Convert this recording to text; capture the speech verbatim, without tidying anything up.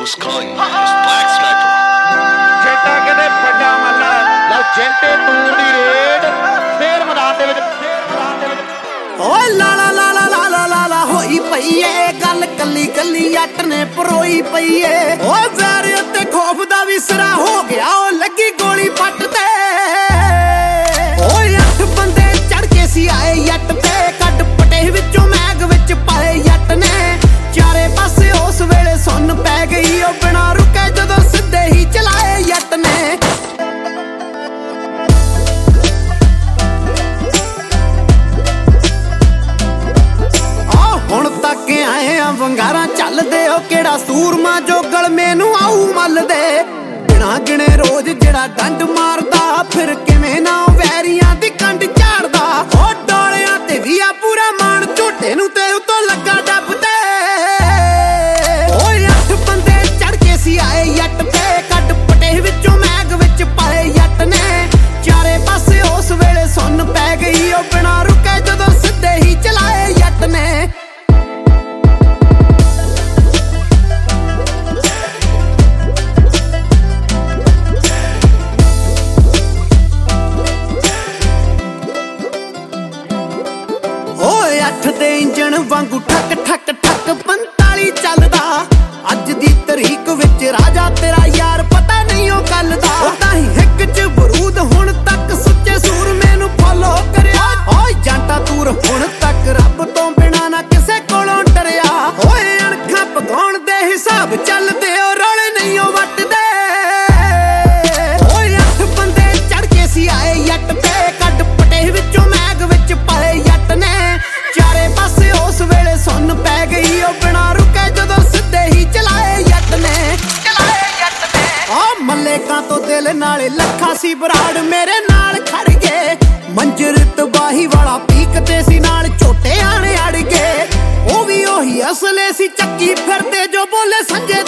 who's calling me? It's Black Sniper. ਜੇਟਾ ਕਿਤੇ ਪੰਜਾ ਮੱਲਾ ਲਓ ਜੇਟੇ ਤੂੰ ਦੀ ਰੇਡ ਫੇਰ ਮੈਦਾਨ ਦੇ ਵਿੱਚ ਫੇਰ ਮੈਦਾਨ ਦੇ ਵਿੱਚ ਓਏ ਲਾਲਾ ਲਾਲਾ ਲਾਲਾ ਲਾਲਾ ਹੋਈ ਪਈ ਏ ਗੱਲ ਕੱਲੀ ਕੱਲੀ ਜੱਟ ਨੇ ਪਰੋਈ ਪਈ ਏ ਓਏ ਵੈਰ ਉੱਤੇ ਖੌਫ ਦਾ ਵੀ ਸਿਰਾ ਹੋ ਗਿਆ ਓ ਲੱਗੀ ਗੋਲੀ ਪੱਟ ਤੇ ਓਏ ਅੱਠ ਬੰਦੇ ਚੜ ਕੇ ਸੀ ਆਏ ਜੱਟ ਤੇ ਕੱਢ ਪਟੇ ਵਿੱਚੋਂ ਮੈਗ ਵਿੱਚ ਪਾਏ ਜੱਟ ਨੇ ਚਾਰੇ ਪਾਸੇ ਉਸ ਵੇਲੇ ਸੁੰਨ ਪੈ ਗਈ ਓ ਬਿਨਾਂ ਰੁਕੇ ਜਦੋਂ ਸਿੱਧੇ ਹੀ ਚਲਾਏ ਜੱਟ ਨੇ ਹੁਣ ਤੱਕ ਆਏ ਆ ਵੰਗਾਰਾਂ ਚੱਲਦੇ ਓ ਕਿਹੜਾ ਸੂਰਮਾ ਜੋ ਗਲਮੇ ਨੂੰ ਆਊ ਮੱਲਦੇ ਬਿਨਾਂ ਗਿਣੇ ਰੋਜ਼ ਜਿਹੜਾ ਡੰਡ ਮਾਰਦਾ ਫਿਰ ਕਿਵੇਂ ਨਾ ਵੈਰੀਆਂ ਦੀ ਕੰਡ ਝਾੜਦਾ ਓ ਡੋਲਿਆਂ ਤੇ ਵੀ ਆ ਪੂਰਾ ਮਾਣ ਝੋਟੇ ਨੂੰ ਤੇ ਉਤੋਂ ਲੱਗਾ ਡੱਬ ਤੇ ਓਏ ਅੱਠ ਬੰਦੇ ਚੜ ਕੇ ਸੀ ਆਏ ਜੱਟ ਤੇ ਕੱਢ ਪਟੇ ਵਿੱਚੋਂ ਮੈਗ ਵਿੱਚ ਪਾਏ ਜੱਟ ਨੇ ਚਾਰੇ ਪਾਸੇ ਉਸ ਵੇਲੇ ਸੁੰਨ ਪੈ ਗਈ ਓ ਬਿਨਾਂ ਰੁਕੇ ਜਦੋਂ ਸਿੱਧੇ ਹੀ ਚਲਾਏ ਜੱਟ ਨੇ ਅੱਠ ਦੇ ਇੰਜਣ ਵਾਂਗੂ ਠੱਕ ਠੱਕ ਠੱਕ ਪੰਤਾਲੀ ਚੱਲਦਾ ਅੱਜ ਦੀ ਤਰੀਕ ਵਿੱਚ ਰਾਜਾ ਤੇਰਾ ਯਾਰ ਪਤਾ ਨਹੀਂ ਉਹ ਗੱਲ ਦਾ ਤਾਂ ਹੀ ਹਿੱਕ ਚ ਬਰੂਦ ਹੁਣ ਤੱਕ ਸੁੱਚੇ ਸੂਰਮੇ ਨੂੰ ਫੋਲੋ ਕਰਿਆ ਓਏ ਜਾਂਟਾ ਤੂਰ ਹੁਣ ਤੱਕ ਰੱਬ ਤੋਂ ਬਿਨਾ ਨਾ ਕਿਸੇ ਕੋਲੋਂ ਡਰਿਆ ਓਏ ਅਣਖਾਂ ਪਗਾਉਣ ਦੇ ਹਿਸਾਬ ਚੱਲਦੇ ਓ ਰੌਲੇ ਨਹੀਂ ਉਹ ਵੱਟਦੇ ਓਏ ਅੱਠ ਬੰਦੇ ਚੜ ਕੇ ਸੀ ਆਏ ਜੱਟ ਤੇ ਕੱਢ ਪਟੇ ਵਿੱਚੋਂ ਮੈਗ ਵਿੱਚ ਪਾਏ ਜੱਟ ਨੇ ਚਾਰੇ ਪਾਸੇ ਉਸ ਵੇਲੇ ਸੁੰਨ ਪੈ ਗਈ ਓ ਬਿਨਾਂ ਰੁਕੇ ਜਦੋਂ ਸਿੱਧੇ ਹੀ ਚਲਾਏ ਜੱਟ ਨੇ ਚਲਾਏ ਜੱਟ ਨੇ ਓ ਮੱਲੇਕਾਂ ਤੋਂ ਦਿਲ ਨਾਲੇ ਲੱਖਾ ਸੀ ਬਰਾੜ ਮੇਰੇ ਨਾਲ ਖੜ ਗਏ ਮੰਜਰ ਤਬਾਹੀ ਵਾਲਾ ਪੀਕ ਤੇ ਸੀ ਨਾਲ ਝੋਟੇ ਆਣੇ ਅੜ ਗਏ ਉਹ ਵੀ ਉਹੀ ਅਸਲੇ ਸੀ ਚੱਕੀ ਫਿਰਦੇ ਜੋ ਬੋਲੇ ਸੰਜੇ